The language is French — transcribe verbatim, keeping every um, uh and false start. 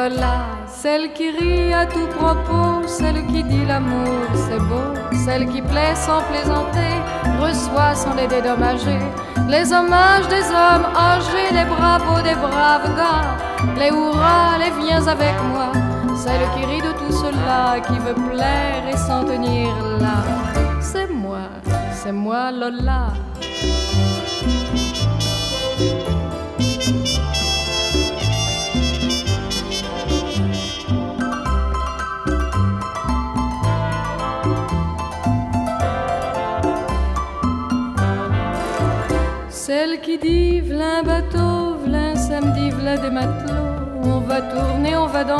Lola, celle qui rit à tout propos, celle qui dit l'amour c'est beau, celle qui plaît sans plaisanter, reçoit sans les dédommager les hommages des hommes âgés, les bravos des braves gars, les hurrahs, les viens avec moi, celle qui rit de tout cela, qui veut plaire et s'en tenir là. C'est moi, c'est moi Lola. Celle qui dit v'là un bateau, v'là un samedi, v'là des matelots, on va tourner, on va danser.